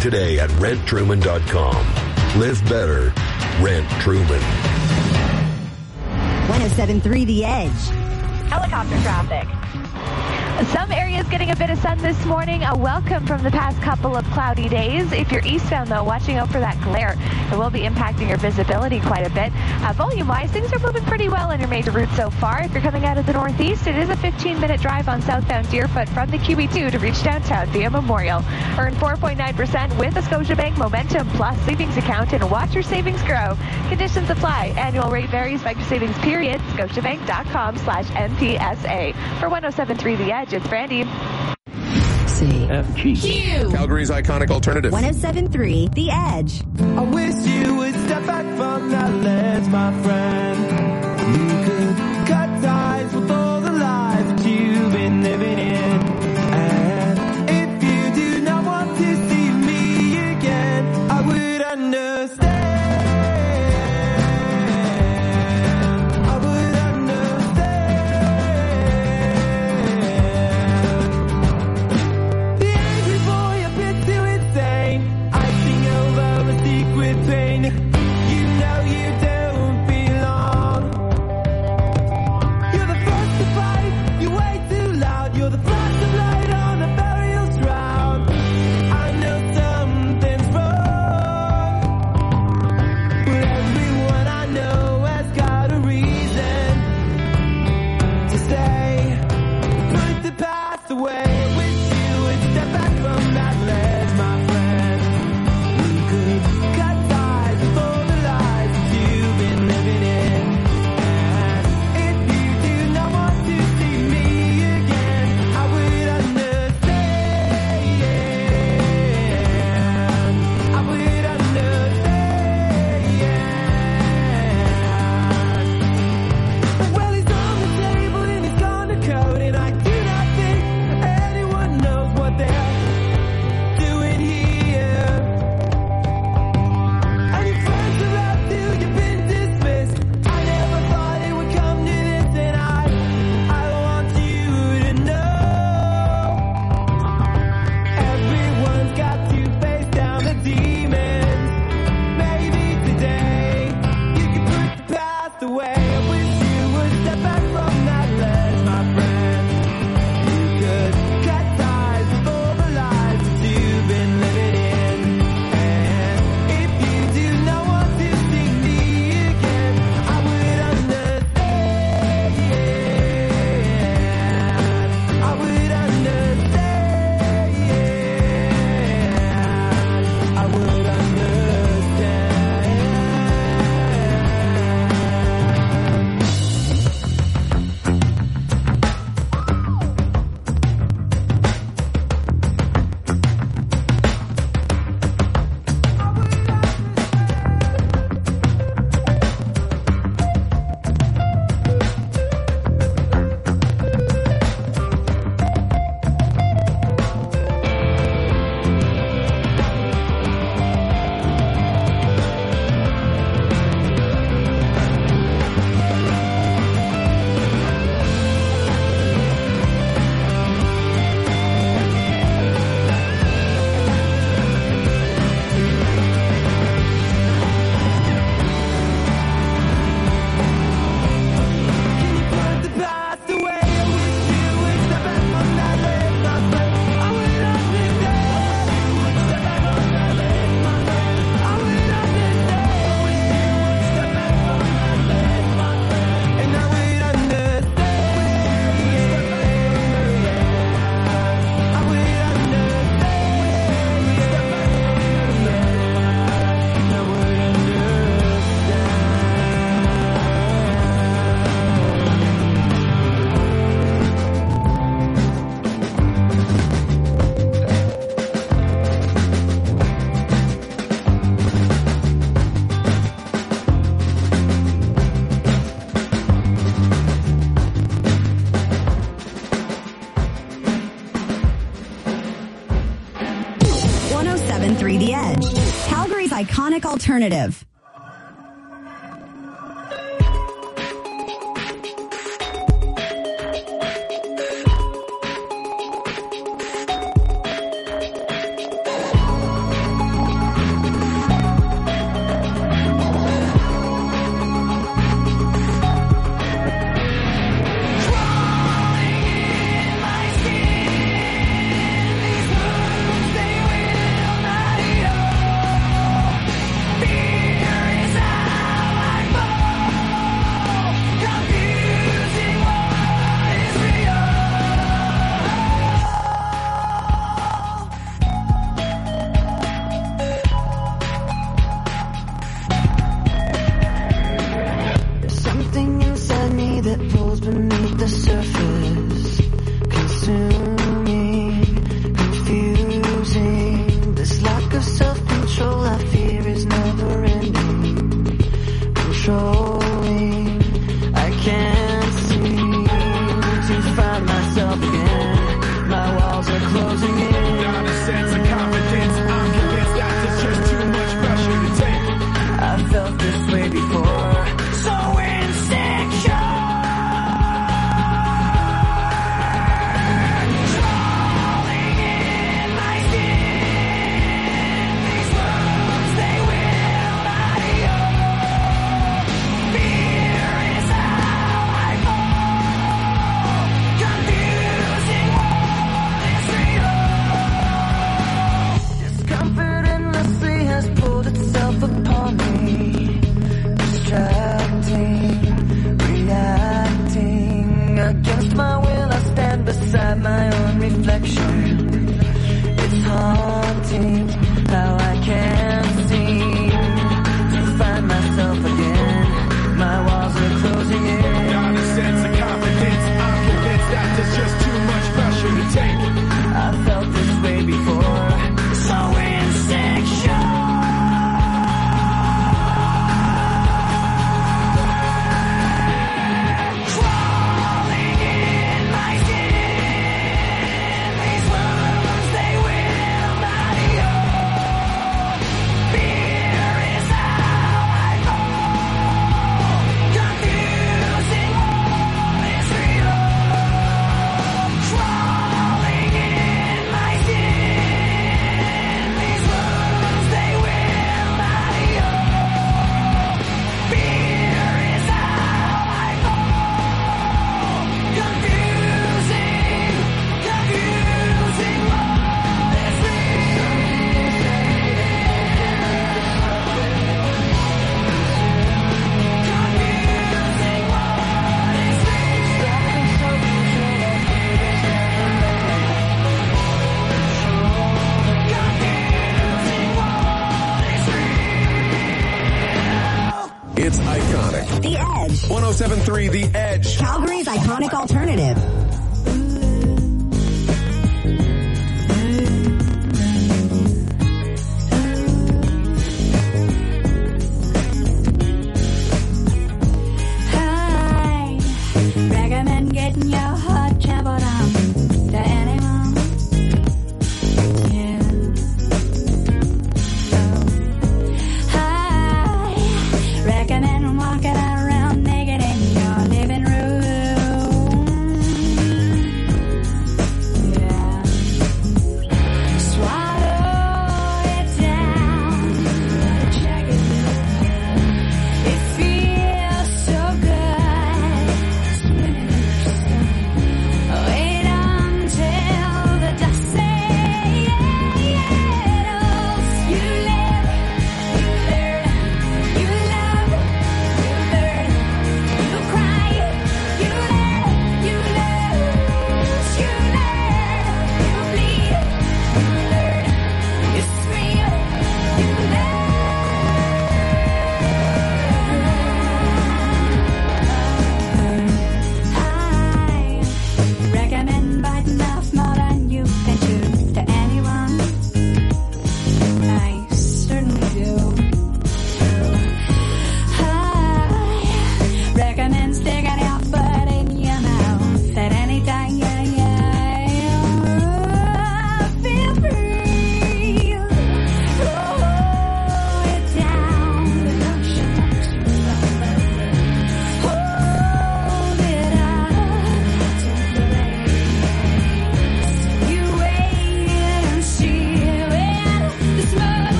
today at renttruman.com. Live better. Rent Truman. 107.3 The Edge. Helicopter traffic. Some areas getting a bit of sun this morning. A welcome from the past couple of cloudy days. If you're eastbound, though, watching out for that glare. It will be impacting your visibility quite a bit. Volume-wise, things are moving pretty well on your major routes so far. If you're coming out of the northeast, it is a 15-minute drive on southbound Deerfoot from the QE2 to reach downtown via Memorial. Earn 4.9% with a Scotiabank Momentum Plus savings account and watch your savings grow. Conditions apply. Annual rate varies by savings period. Scotiabank.com/MPSA. For 107.3 The Edge, it's Brandy. CFG. Q. Calgary's iconic alternative. 107.3 The Edge. I wish you would step back from that ledge, my friend. You could cut ties with all the lies that you've been living in. And if you do not want to see me again, I would understand. I would understand. The angry boy a bit too insane, icing over the secret pain. You know you don't belong. You're the first to fight, you're way too loud. You're the flash of light on the burial's shroud. I know something's wrong, but everyone I know has got a reason to say, put the past away. Wish you would step back from that ledge, my friend. We could cut ties with all the lies that you've been living in. And if you do not want to see me again, I would understand. I would understand. Well, he's on the table and he's gone to code, and I do not think anyone knows what they're doing here. And your friends are out till you've been dismissed. I never thought it would come to this, and I want you to know. Everyone's got to face down the demons. Maybe today you can put the past away. I wish you would step back from that ledge, my friend. You could cut ties with all the lies that you've been living in. And if you do not want to see me again, I would understand. I would understand. I would understand. Put the past away. I wish you would step back from that ledge, my friend. I would understand. Step back from that ledge, my friend. I would understand. Wish you would step back from that ledge, my friend. And I would understand. I would understand. Step back from that ledge. And I would understand. 107.3 The Edge. Calgary's iconic alternative. beneath the surface, consuming, confusing. This lack of self-control I fear is never ending, controlling. I can't seem to find myself again. My walls are closing in. Not a sense of confidence. I'm convinced that there's just too much pressure to take. I felt this way before. So insecure. Crawling in my skin. These wounds, they will not heal. Fear is how I fall. Confusing what is real. Discomfort endlessly has pulled itself upon me. Distracting, reacting. Against my will I stand beside my own reflection. It's haunting how I can't seem to find myself again. My walls are closing in. Not a sense of confidence. I'm convinced that there's just too much pressure to take. I felt this way before. So insecure. Crawling in my skin. These wounds, they will not heal. Fear is how I fall. Confusing what is real. Crawling in my skin. These wounds, they will not heal. Fear is how I fall. Confusing what is It's iconic. The Edge. 107.3 The Edge. Calgary's iconic alternative. I recommend getting your heart trampled on to anyone. Yeah. I recommend walking around naked in your living room.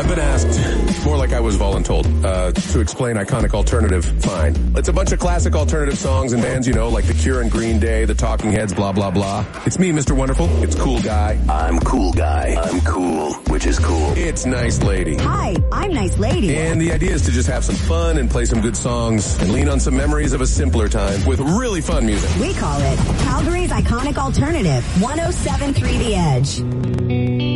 I've been asked, more like I was voluntold, to explain iconic alternative. Fine. It's a bunch of classic alternative songs and bands, you know, like The Cure and Green Day, The Talking Heads, blah, blah, blah. It's me, Mr. Wonderful. It's Cool Guy. I'm Cool Guy. I'm cool, which is cool. It's Nice Lady. Hi, I'm Nice Lady. And the idea is to just have some fun and play some good songs and lean on some memories of a simpler time with really fun music. We call it Calgary's Iconic Alternative, 107.3 The Edge.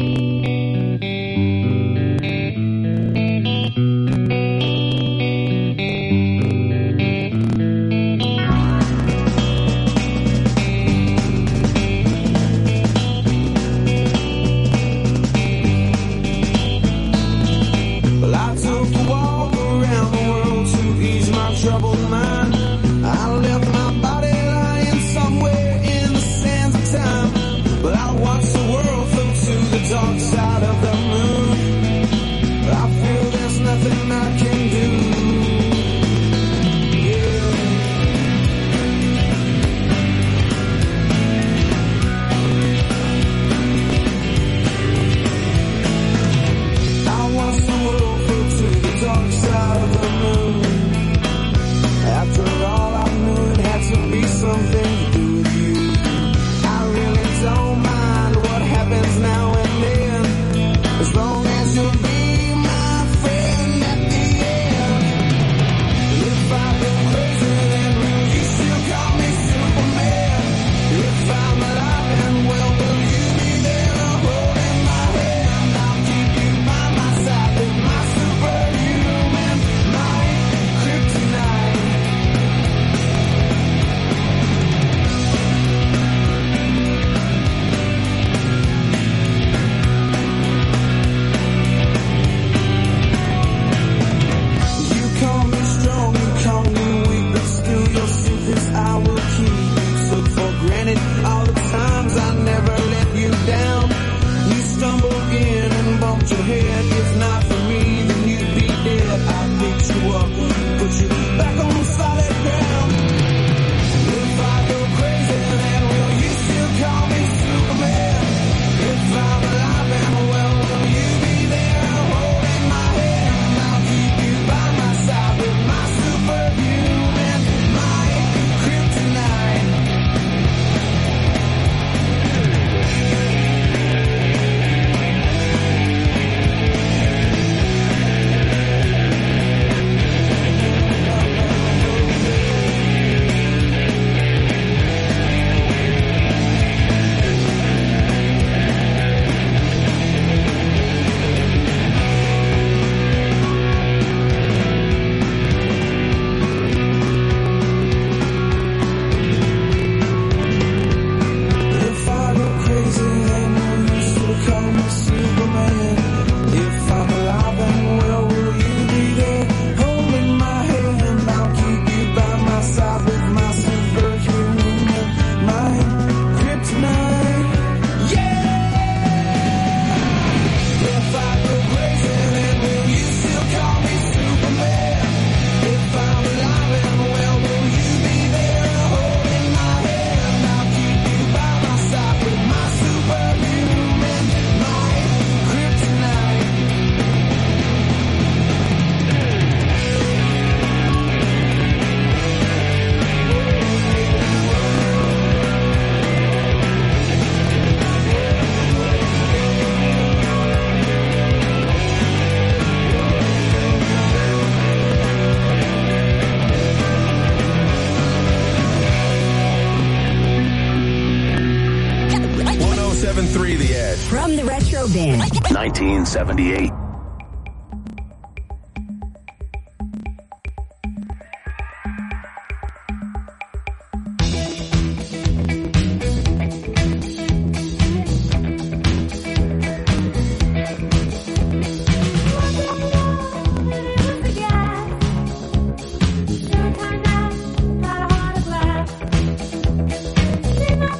From the Retro Bin. 1978.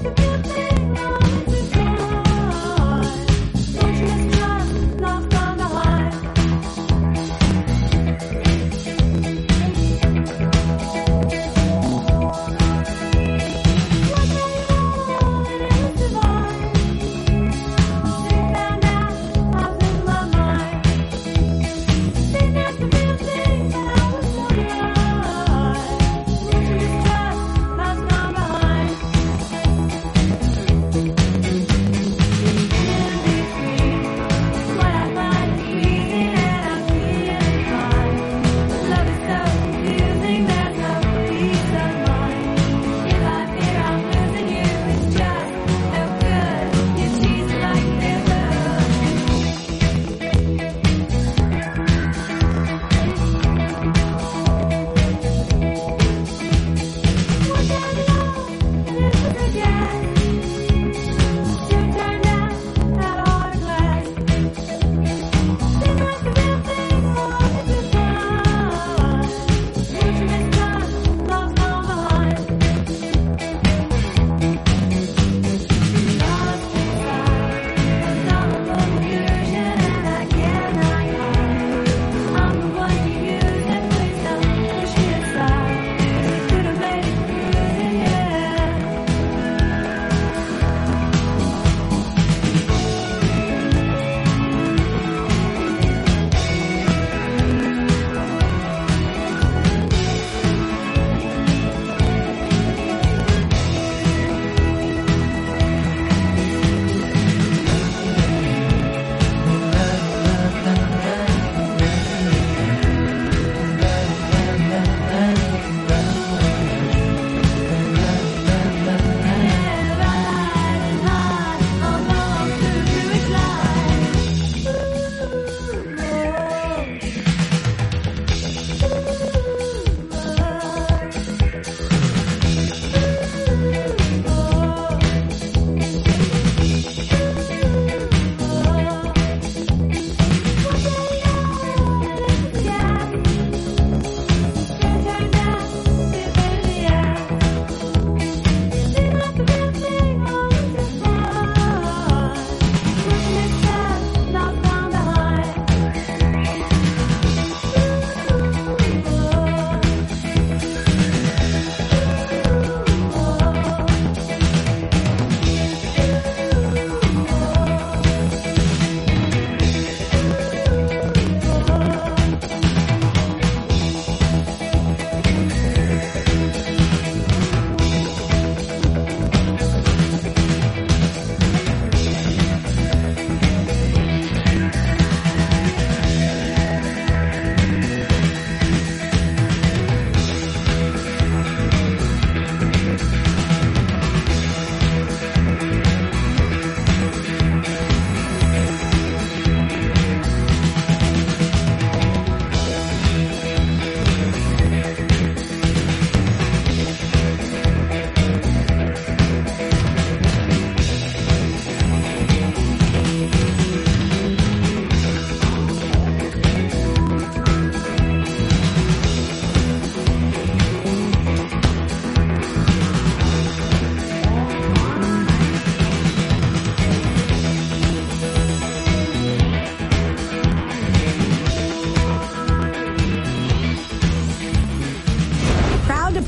Lost on the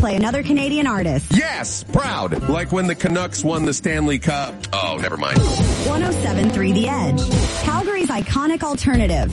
play another Canadian artist. Yes, proud. Like when the Canucks won the Stanley Cup. Oh, never mind. 107.3 The Edge, Calgary's iconic alternative.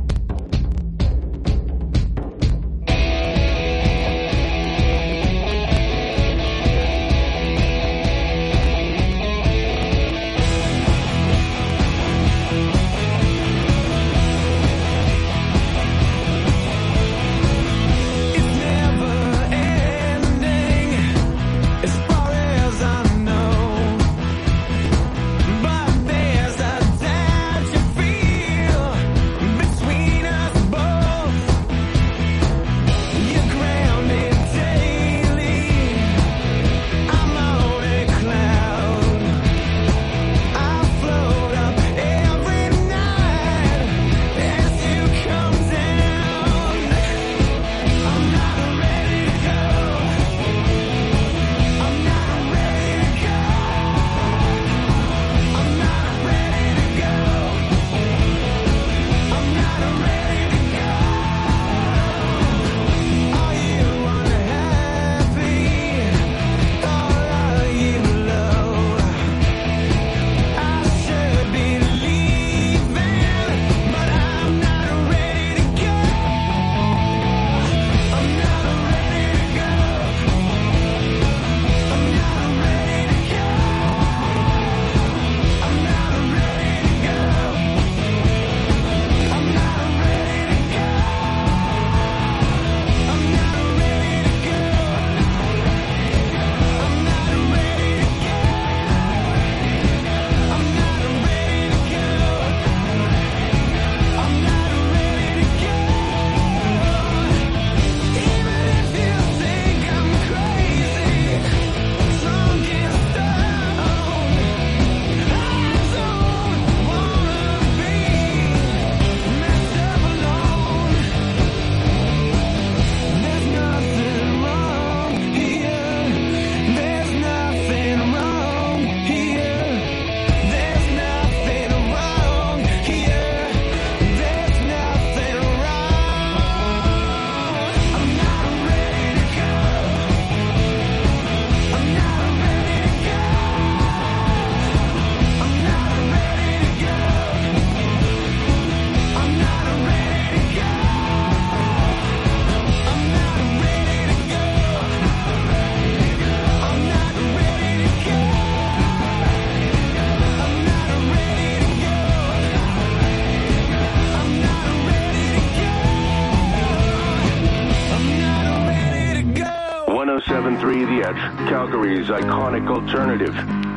The Edge, Calgary's iconic alternative.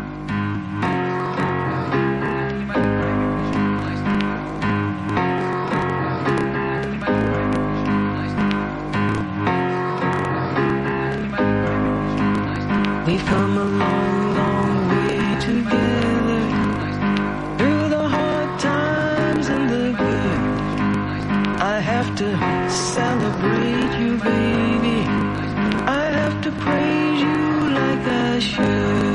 We've come a long, long way together, through the hard times and the good. I have to celebrate you, baby. I have to praise you like I should.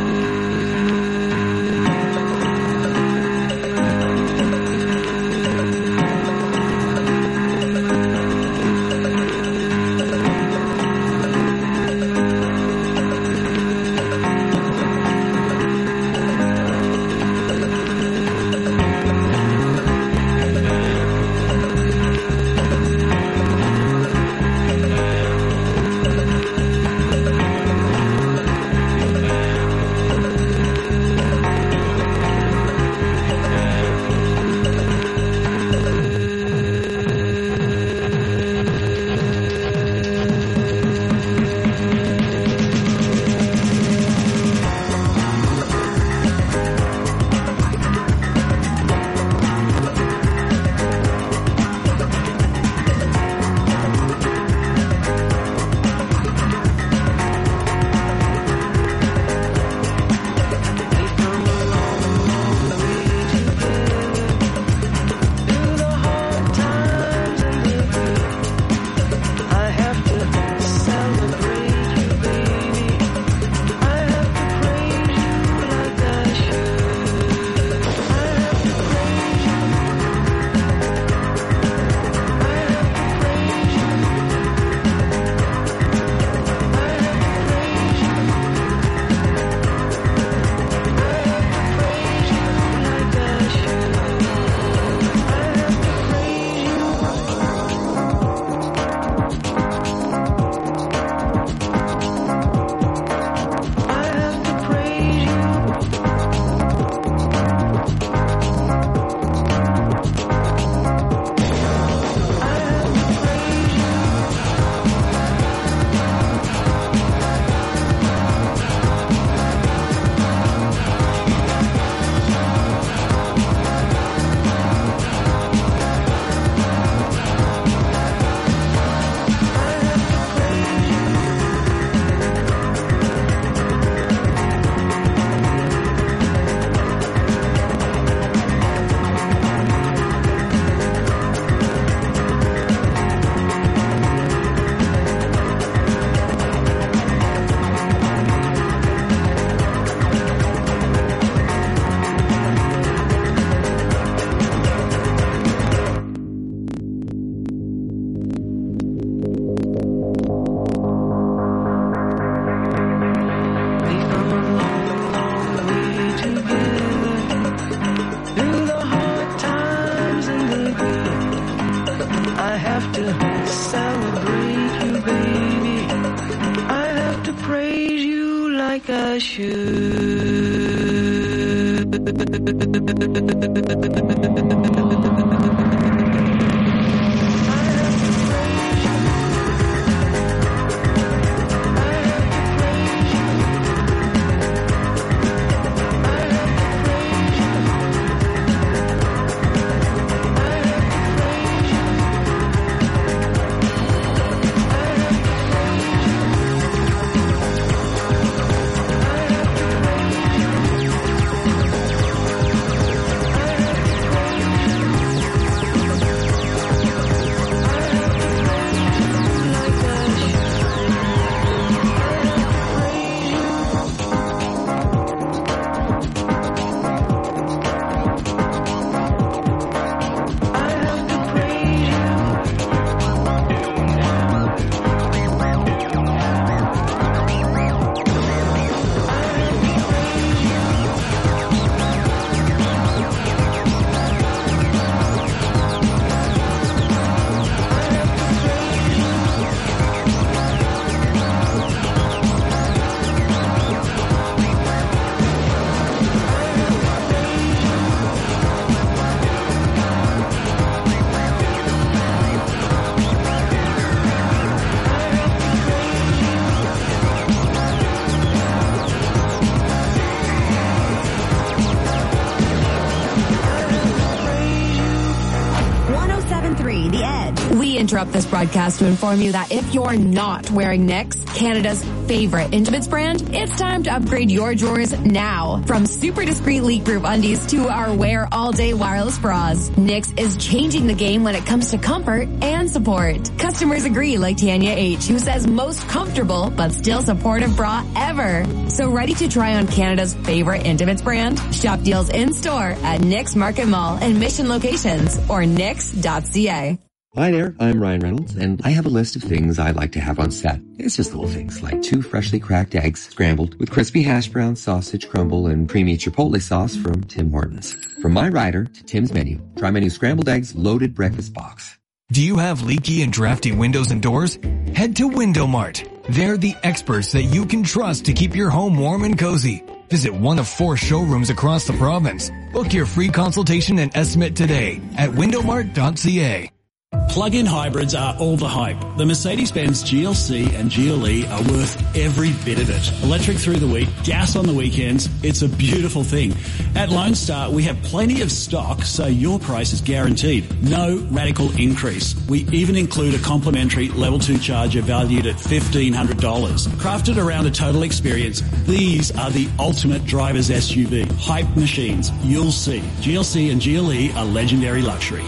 a shoe. Interrupt this broadcast to inform you that if you're not wearing Knix, Canada's favorite intimates brand, it's time to upgrade your drawers now. From super discreet leak-proof undies to our wear all-day wireless bras, Knix is changing the game when it comes to comfort and support. Customers agree, like Tanya H., who says most comfortable but still supportive bra ever. So ready to try on Canada's favorite intimates brand? Shop deals in-store at Knix Market Mall and Mission locations or knix.ca. Hi there, I'm Ryan Reynolds, and I have a list of things I like to have on set. It's just little things like 2 freshly cracked eggs scrambled with crispy hash brown, sausage crumble, and creamy chipotle sauce from Tim Hortons. From my rider to Tim's menu, try my new scrambled eggs loaded breakfast box. Do you have leaky and drafty windows and doors? Head to Window Mart. They're the experts that you can trust to keep your home warm and cozy. Visit one of 4 showrooms across the province. Book your free consultation and estimate today at windowmart.ca. Plug-in hybrids are all the hype. The Mercedes-Benz GLC and GLE are worth every bit of it. Electric through the week, gas on the weekends. It's a beautiful thing. At Lone Star, we have plenty of stock, so your price is guaranteed. No radical increase. We even include a complimentary Level 2 charger valued at $1,500. Crafted around a total experience, these are the ultimate driver's SUV. Hype machines. You'll see. GLC and GLE are legendary luxury.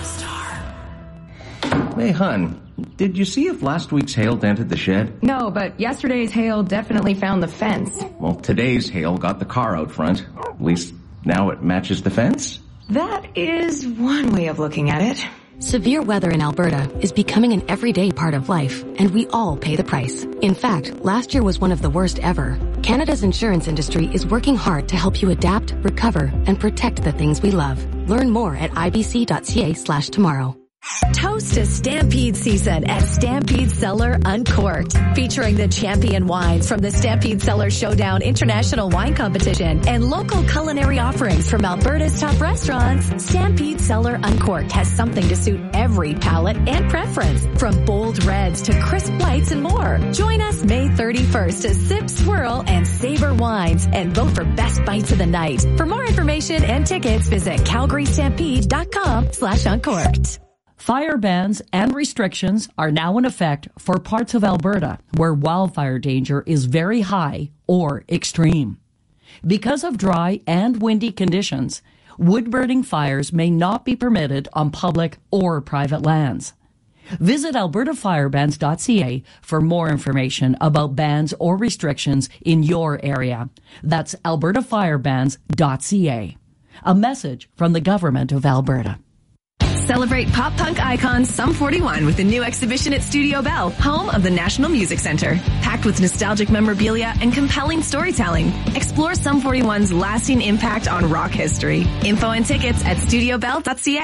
Hey, hun, did you see if last week's hail dented the shed? No, but yesterday's hail definitely found the fence. Well, today's hail got the car out front. At least now it matches the fence. That is one way of looking at it. Severe weather in Alberta is becoming an everyday part of life, and we all pay the price. In fact, last year was one of the worst ever. Canada's insurance industry is working hard to help you adapt, recover, and protect the things we love. Learn more at ibc.ca/tomorrow. Toast a Stampede season at Stampede Cellar Uncorked, featuring the champion wines from the Stampede Cellar Showdown International Wine Competition and local culinary offerings from Alberta's top restaurants. Stampede Cellar Uncorked has something to suit every palate and preference, from bold reds to crisp whites and more. Join us May 31st to sip, swirl, and savor wines and vote for best bites of the night. For more information and tickets, visit calgarystampede.com/uncorked. Fire bans and restrictions are now in effect for parts of Alberta where wildfire danger is very high or extreme. Because of dry and windy conditions, wood-burning fires may not be permitted on public or private lands. Visit albertafirebans.ca for more information about bans or restrictions in your area. That's albertafirebans.ca. A message from the Government of Alberta. Celebrate pop-punk icon Sum 41 with a new exhibition at Studio Bell, home of the National Music Centre. Packed with nostalgic memorabilia and compelling storytelling. Explore Sum 41's lasting impact on rock history. Info and tickets at studiobell.ca.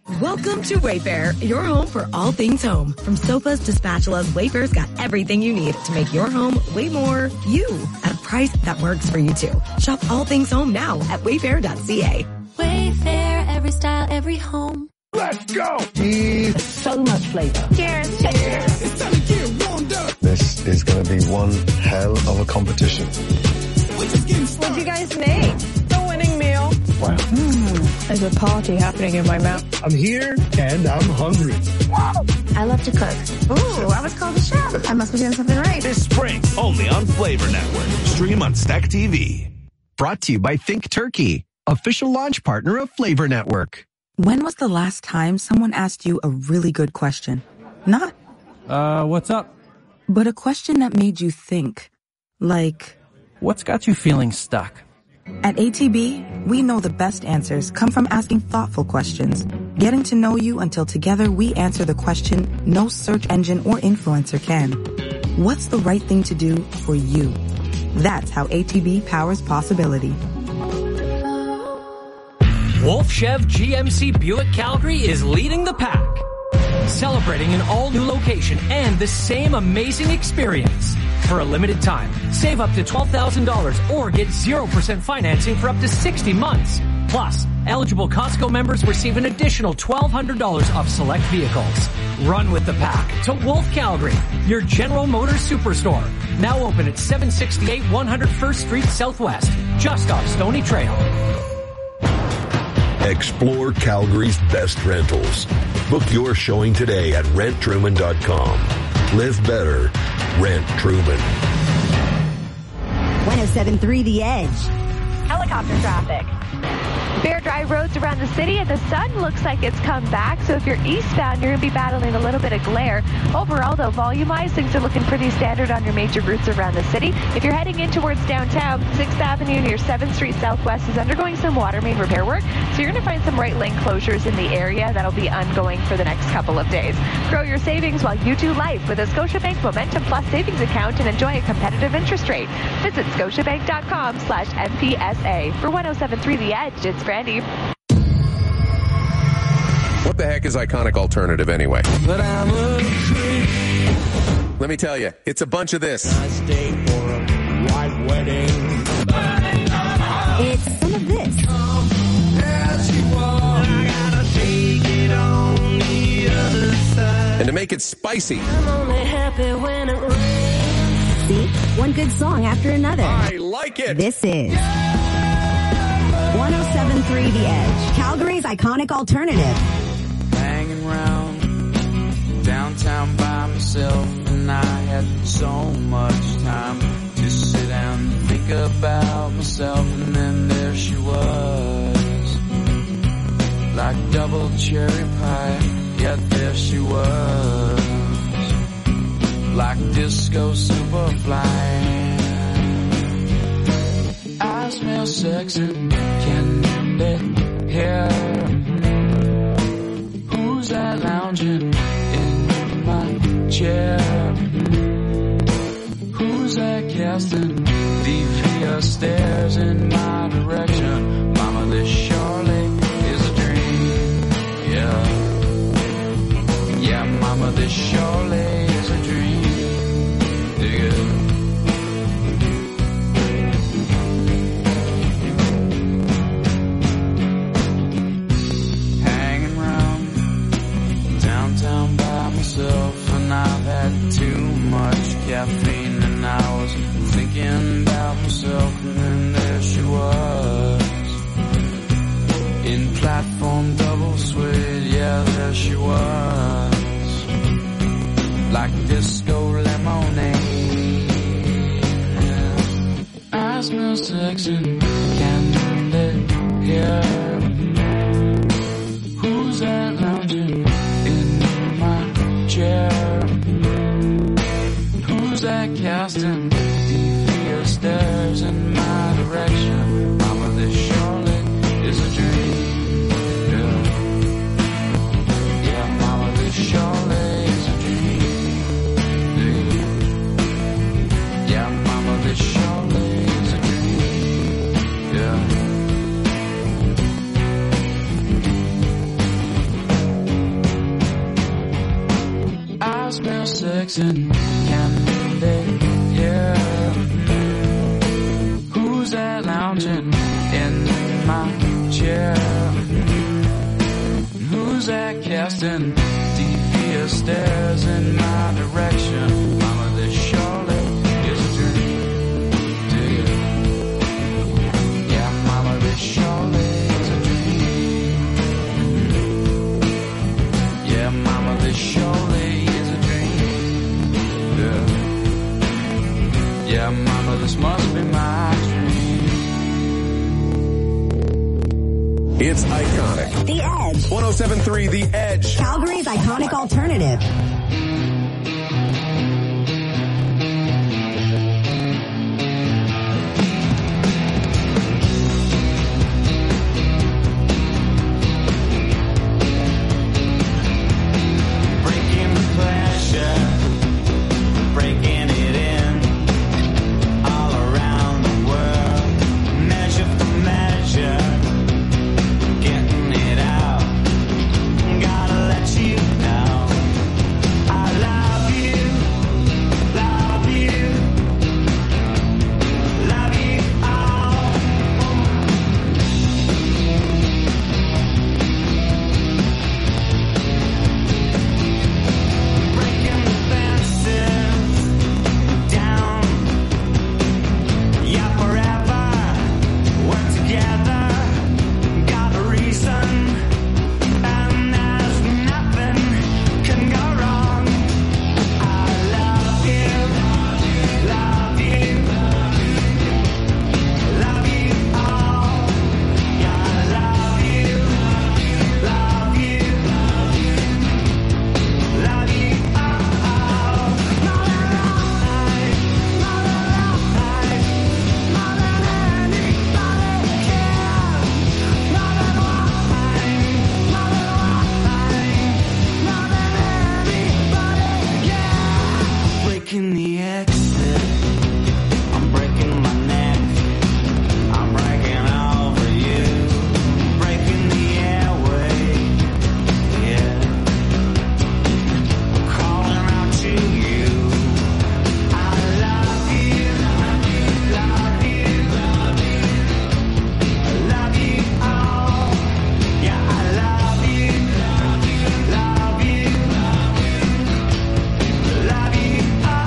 Welcome to Wayfair, your home for all things home. From sofas to spatulas, Wayfair's got everything you need to make your home way more you at a price that works for you too. Shop all things home now at wayfair.ca. Wayfair, every style, every home. Let's go! So much flavor. Cheers. Cheers. It's time to get warmed up. This is going to be one hell of a competition. What'd you guys make? The winning meal. Wow. There's a party happening in my mouth. I'm here and I'm hungry. I love to cook. Ooh, I was called a chef. I must be doing something right. This spring, only on Flavor Network. Stream on Stack TV. Brought to you by Think Turkey, official launch partner of Flavor Network. When was the last time someone asked you a really good question? Not, what's up? but a question that made you think. Like, what's got you feeling stuck? At ATB, we know the best answers come from asking thoughtful questions, getting to know you until together we answer the question no search engine or influencer can. What's the right thing to do for you? That's how ATB powers possibility. Wolf Chev GMC Buick Calgary is leading the pack, celebrating an all-new location and the same amazing experience. For a limited time, save up to $12,000 or get 0% financing for up to 60 months. Plus, eligible Costco members receive an additional $1,200 off select vehicles. Run with the pack to Wolf Calgary, your General Motors superstore. Now open at 768 101st Street Southwest, just off Stony Trail. Explore Calgary's best rentals. Book your showing today at renttruman.com. Live better. Rent Truman. 107.3 The Edge. Helicopter traffic. Bare, dry roads around the city, and the sun looks like it's come back. So if you're eastbound, you're going to be battling a little bit of glare. Overall, though, volume-wise, things are looking pretty standard on your major routes around the city. If you're heading in towards downtown, 6th Avenue near 7th Street Southwest is undergoing some water main repair work. So you're going to find some right lane closures in the area. That'll be ongoing for the next couple of days. Grow your savings while you do life with a Scotiabank Momentum Plus savings account and enjoy a competitive interest rate. Visit scotiabank.com/MPSA. For 107.3 The Edge, it's Brandy. What the heck is Iconic Alternative anyway? But I'm a creep. Let me tell you, it's a bunch of this. I stay for a white wedding. It's some of this. As you walk, I gotta take it on the other side. And to make it spicy, I'm only happy when it rains. See? One good song after another. I like it. This is 107.3 The Edge, Calgary's iconic alternative. Hanging around downtown by myself, and I had so much time to sit down and think about myself, and then there she was, like double cherry pie, yet there she was, like disco superfly. I smell sexy, candy hair. Who's that lounging in my chair? Who's that casting devious stares in my direction? Mama, this surely is a dream. Yeah, yeah, mama, this surely is a dream. Dig it. And I've had too much caffeine, and I was thinking about myself, and then there she was, in platform double suede, yeah, there she was, like disco lemonade. I smell sexy, candy hair. Who's that lounging in my chair? Who's that casting devious mixing candy here. Who's that lounging in my chair? Who's that casting devious stares in my direction? Mama, this surely is a dream. Do you? Yeah, mama, this surely is a dream. Yeah, mama, this surely is a dream. Yeah. Yeah, mama, this must be my dream. It's iconic. The Edge. 107.3 The Edge. Calgary's iconic alternative. Breaking the pleasure, breaking it in, all around the world, measure for measure. Getting it out, gotta let you know I love you, love you, love you all. Breaking the fences down, yeah, forever, we're together. Got a reason, and there's nothing can go wrong. I love you, love you, love you all. Yeah, I love you, love you, love you all. Breaking the exit, I'm breaking my neck, I'm breaking over you, breaking the airway, yeah, I'm calling out to you. I love you, love you, love you, love you, love you all. Yeah, I love you, love you, love you, love you, love you all.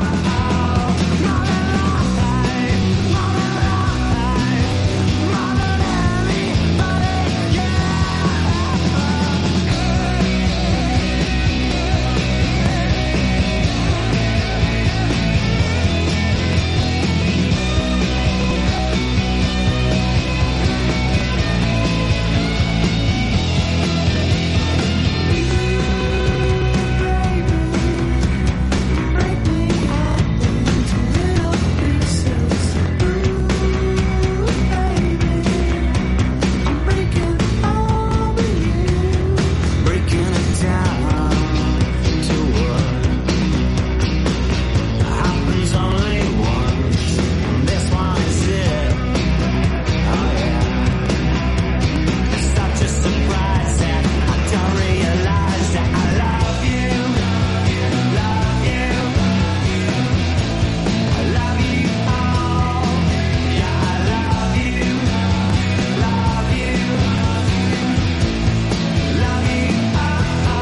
Breaking it down to what happens only once. This one is it. Oh yeah. It's such a surprise that I don't realize that I love you, love you, I love you all. Yeah, I love you, love you, love you all.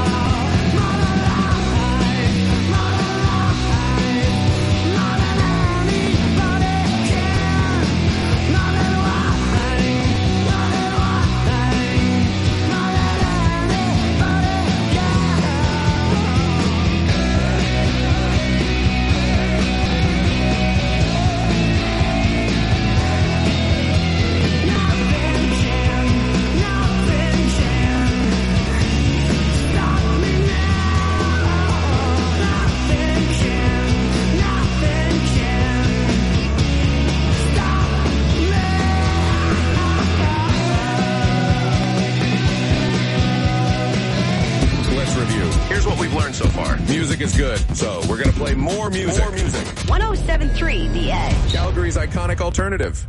Let's review. Here's what we've learned so far. Music is good, so we're going to play more music. 107.3 The Edge. Calgary's iconic alternative.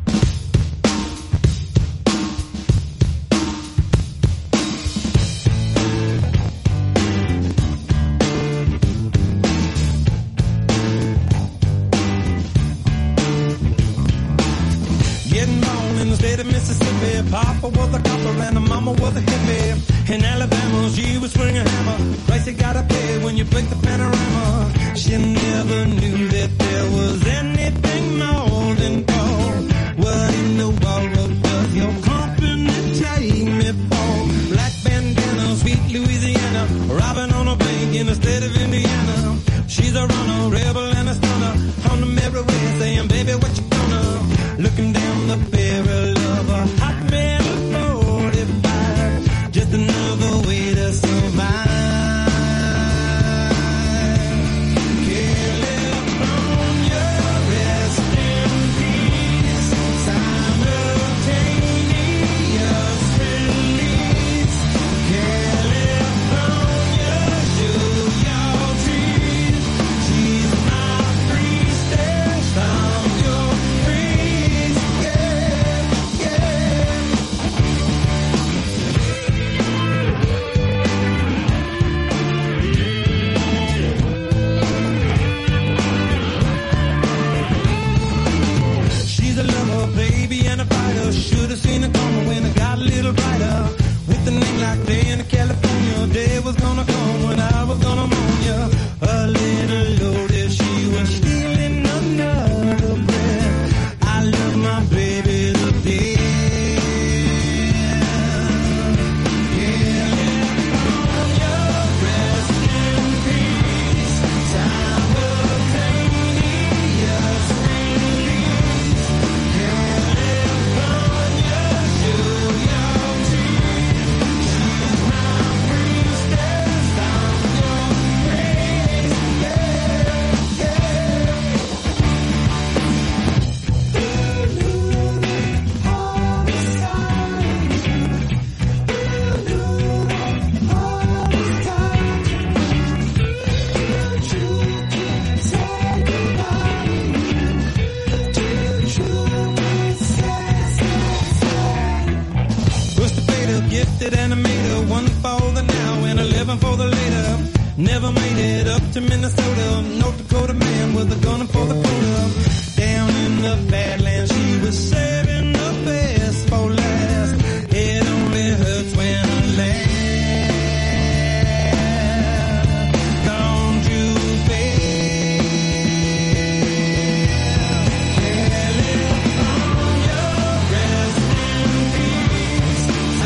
Papa was a copper and the mama was a hippie. In Alabama, she was swinging a hammer. Price you gotta pay when you break the panorama. She never knew that there was anything more than gold. What in the world does your company take me for? Black bandana, sweet Louisiana, robbing on a bank in the state of Indiana. She's a runner, rebel and a stunner, on the merry way saying, baby, what you gonna? Looking down the barrel of a hot metal 45, just another way to survive. California, rest in peace. Simultaneous release. California, show your teeth. She's my priestess. I'm your priest. Yeah, yeah. She's a lover, baby, and a fighter. Should've seen it coming when it got a little brighter. With a name like Day in California, day was gonna come when I was gonna mourn ya. A little loaded, she was stealing another breath. I love my baby to death. California, rest in peace. Simultaneous release. California, show your teeth. She's my priestess. I'm your priest. Yeah, yeah. What's the fader? Gifted animator, one for the now and 11 for the later. Never made it up to Minnesota. North Dakota man with a gun for the quota. Down in the Badlands, she was saving the best for last. It only hurts when I laugh. Don't you fail. California, rest in peace.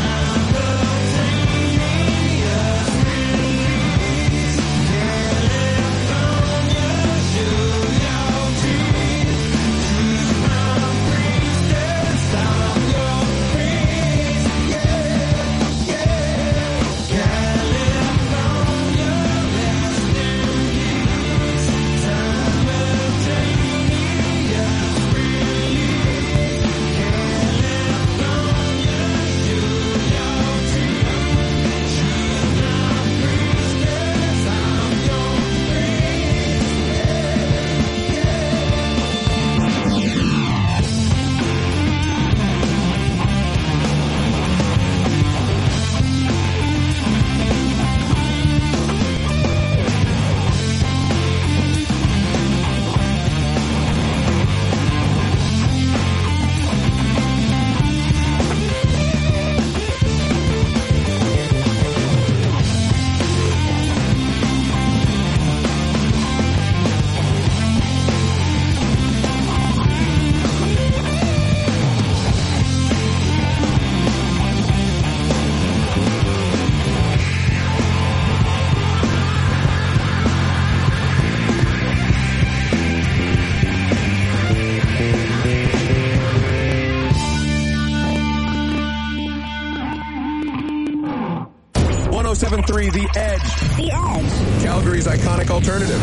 Simultaneous release. California, show your teeth. She's my priestess. I'm your priest. Yeah, yeah. California, rest in peace. Simultaneous release. California, show your teeth. She's my priestess. I'm your The Edge. The Edge. Calgary's iconic alternative.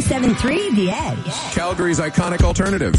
107.3 The Edge. Calgary's iconic alternative.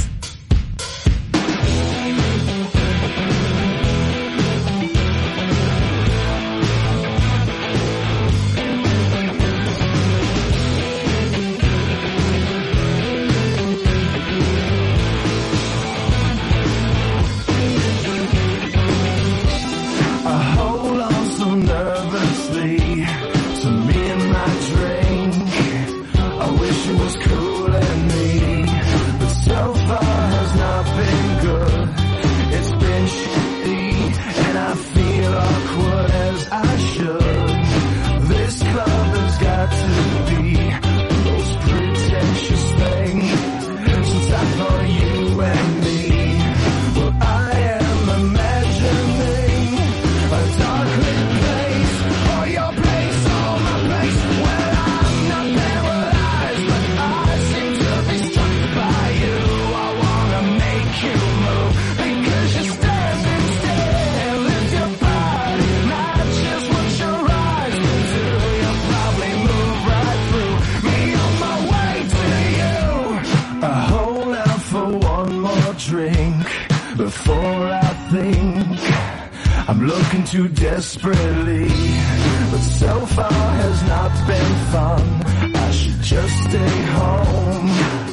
Too desperately, but so far has not been fun. I should just stay home.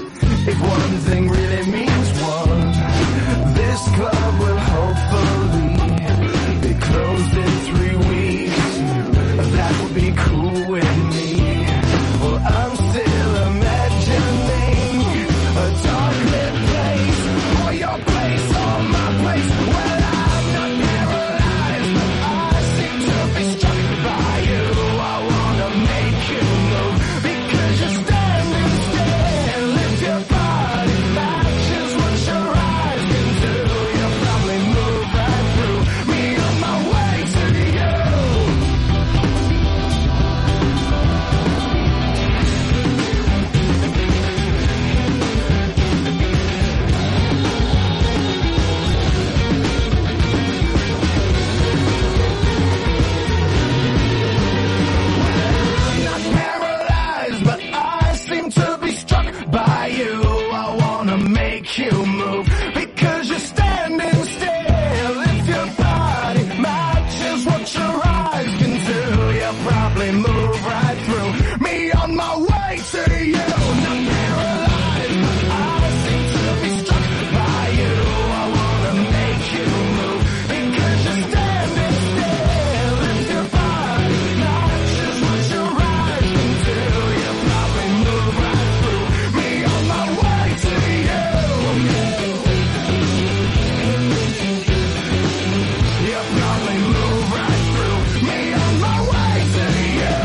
If one thing really means one, this club will hopefully be closed in 3 weeks. That would be cool with me. Well, I'm still imagining a dark lit place, or your place, or my place. Well, I'm not paralyzed, but I seem to be struck by you. I wanna make you move, because you're standing still. Lift your body, matches what your eyes can do. You'll probably move right through me on my way to you. I'm not paralyzed, but I seem to be struck by you. I wanna make you move, because you're standing still. If your body matches what your eyes can do, you'll probably move right through me on my way to you. Not paralyzed, but I seem to be struck by you. I wanna make you move, because you're standing still. If your body matches what your eyes can do, you'll probably move right through me on my way to you. You'll probably move right through me on my way to you.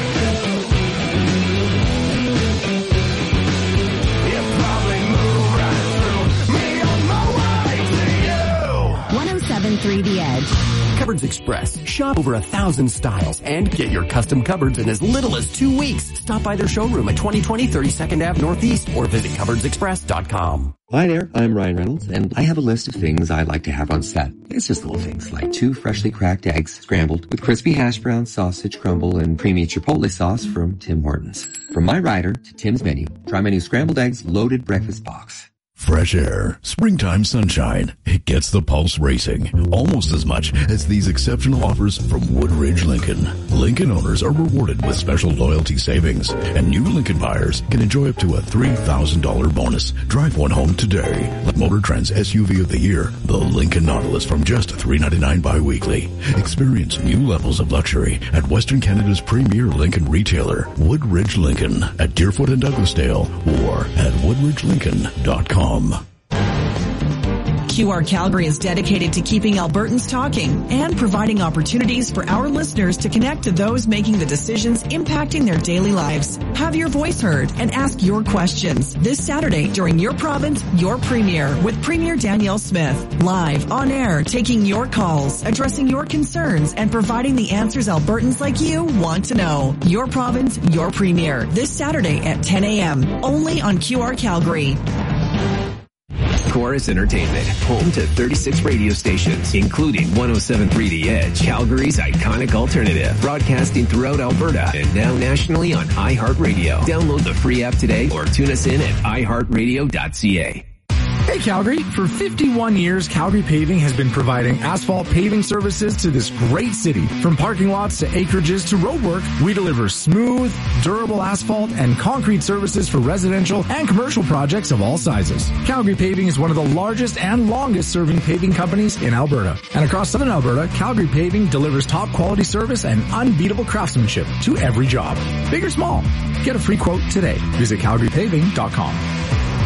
You'll probably move right through me on my way to you. 107.3 The Edge. Cupboards Express. Shop over 1,000 styles and get your custom cupboards in as little as 2 weeks. Stop by their showroom at 2020 32nd Ave Northeast or visit cupboardsexpress.com. Hi there, I'm Ryan Reynolds, and I have a list of things I like to have on set. It's just little things like 2 freshly cracked eggs scrambled with crispy hash brown sausage crumble and creamy chipotle sauce from Tim Hortons. From my rider to Tim's menu, try my new scrambled eggs loaded breakfast box. Fresh air, springtime sunshine. It gets the pulse racing almost as much as these exceptional offers from Woodridge Lincoln. Lincoln owners are rewarded with special loyalty savings, and new Lincoln buyers can enjoy up to a $3,000 bonus. Drive one home today. Like Motor Trend's SUV of the year, the Lincoln Nautilus, from just $399 bi-weekly. Experience new levels of luxury at Western Canada's premier Lincoln retailer, Woodridge Lincoln, at Deerfoot and Douglasdale, or at woodridgelincoln.com. QR Calgary is dedicated to keeping Albertans talking and providing opportunities for our listeners to connect to those making the decisions impacting their daily lives. Have your voice heard and ask your questions this Saturday during Your Province, Your Premier with Premier Danielle Smith. Live, on air, taking your calls, addressing your concerns, and providing the answers Albertans like you want to know. Your Province, Your Premier this Saturday at 10 a.m. only on QR Calgary. Chorus Entertainment, home to 36 radio stations, including 107.3 The Edge, Calgary's iconic alternative, broadcasting throughout Alberta and now nationally on iHeartRadio. Download the free app today or tune us in at iHeartRadio.ca. Hey Calgary, for 51 years, Calgary Paving has been providing asphalt paving services to this great city. From parking lots to acreages to roadwork, we deliver smooth, durable asphalt and concrete services for residential and commercial projects of all sizes. Calgary Paving is one of the largest and longest serving paving companies in Alberta. And across southern Alberta, Calgary Paving delivers top quality service and unbeatable craftsmanship to every job, big or small. Get a free quote today. Visit calgarypaving.com.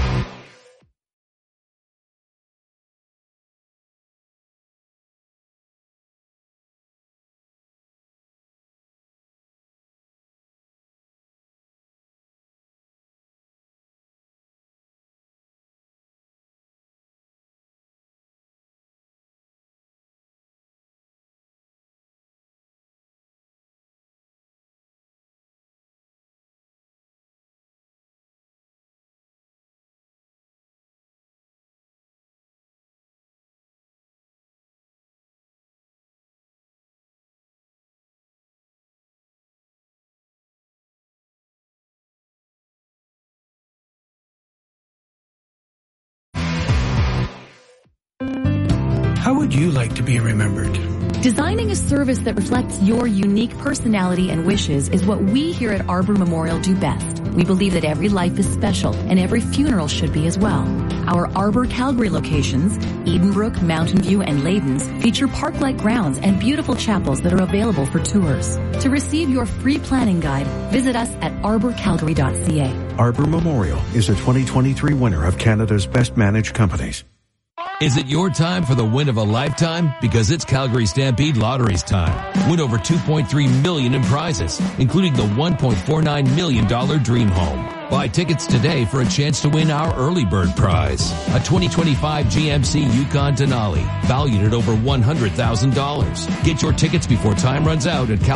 How would you like to be remembered? Designing a service that reflects your unique personality and wishes is what we here at Arbor Memorial do best. We believe that every life is special and every funeral should be as well. Our Arbor Calgary locations, Edenbrook, Mountain View, and Ladens, feature park-like grounds and beautiful chapels that are available for tours. To receive your free planning guide, visit us at arborcalgary.ca. Arbor Memorial is a 2023 winner of Canada's Best Managed Companies. Is it your time for the win of a lifetime? Because it's Calgary Stampede Lottery's time. Win over $2.3 million in prizes, including the $1.49 million dream home. Buy tickets today for a chance to win our early bird prize, a 2025 GMC Yukon Denali, valued at over $100,000. Get your tickets before time runs out at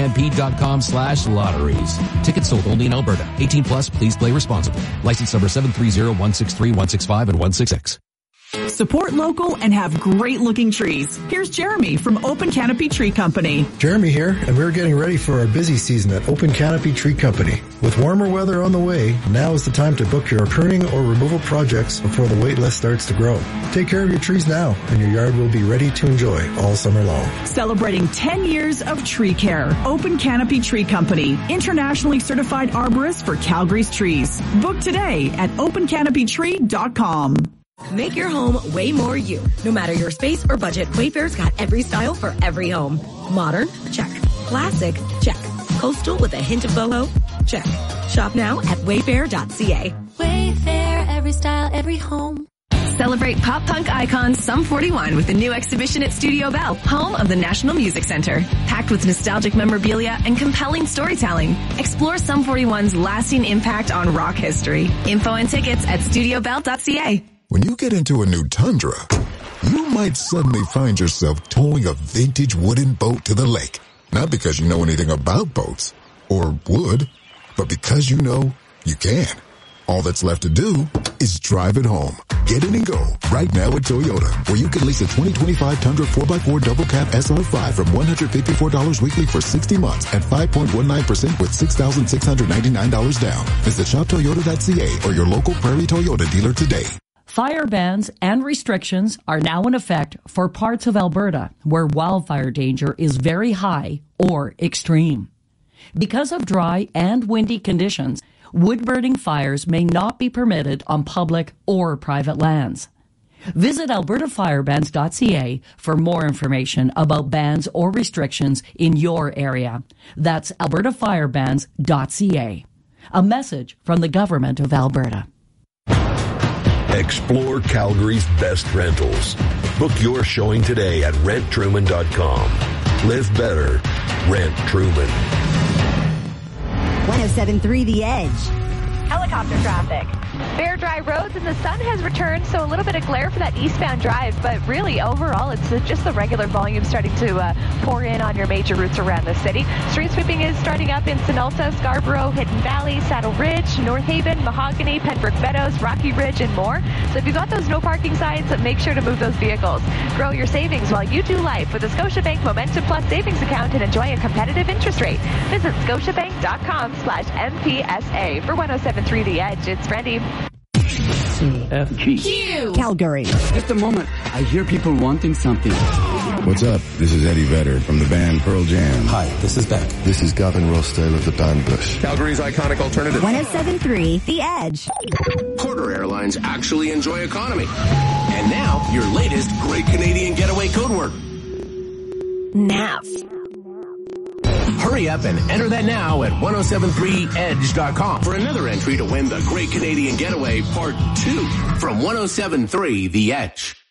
calgarystampede.com/lotteries. Tickets sold only in Alberta. 18 plus, please play responsibly. License number 730-163, 165, and 166. Support local and have great looking trees. Here's Jeremy from Open Canopy Tree Company. Jeremy here, and we're getting ready for our busy season at Open Canopy Tree Company. With warmer weather on the way, now is the time to book your pruning or removal projects before the wait list starts to grow. Take care of your trees now, and your yard will be ready to enjoy all summer long. Celebrating 10 years of tree care. Open Canopy Tree Company, internationally certified arborist for Calgary's trees. Book today at opencanopytree.com. Make your home way more you. No matter your space or budget, Wayfair's got every style for every home. Modern? Check. Classic? Check. Coastal with a hint of boho? Check. Shop now at wayfair.ca. Wayfair, every style, every home. Celebrate pop punk icon Sum 41 with the new exhibition at Studio Bell, home of the National Music Center. Packed with nostalgic memorabilia and compelling storytelling. Explore Sum 41's lasting impact on rock history. Info and tickets at studiobell.ca. When you get into a new Tundra, you might suddenly find yourself towing a vintage wooden boat to the lake. Not because you know anything about boats, or would, but because you know you can. All that's left to do is drive it home. Get in and go right now at Toyota, where you can lease a 2025 Tundra 4x4 double cab SR5 from $154 weekly for 60 months at 5.19% with $6,699 down. Visit shoptoyota.ca or your local Prairie Toyota dealer today. Fire bans and restrictions are now in effect for parts of Alberta where wildfire danger is very high or extreme. Because of dry and windy conditions, wood-burning fires may not be permitted on public or private lands. Visit albertafirebans.ca for more information about bans or restrictions in your area. That's albertafirebans.ca. A message from the Government of Alberta. Explore Calgary's best rentals. Book your showing today at renttruman.com. Live better. Rent Truman. 107.3 The Edge. Helicopter traffic. Bare dry roads and the sun has returned, so a little bit of glare for that eastbound drive, but really overall it's just the regular volume starting to pour in on your major routes around the city. Street sweeping is starting up in Sinalta, Scarborough, Hidden Valley, Saddle Ridge, North Haven, Mahogany, Pembroke Meadows, Rocky Ridge, and more. So if you've got those no parking signs, make sure to move those vehicles. Grow your savings while you do life with a Scotiabank Momentum Plus savings account and enjoy a competitive interest rate. Visit scotiabank.com/MPSA. For 107.3 The Edge, it's Brandy. CFG. Calgary. Just a moment. I hear people wanting something. What's up? This is Eddie Vedder from the band Pearl Jam. Hi, this is Beck. This is Gavin Rossdale of the band Bush. Calgary's iconic alternative. 107.3 The Edge. Porter Airlines actually enjoy economy. And now, your latest Great Canadian Getaway code word. NAV. Hurry up and enter that now at 1073edge.com for another entry to win the Great Canadian Getaway Part 2 from 1073 The Edge.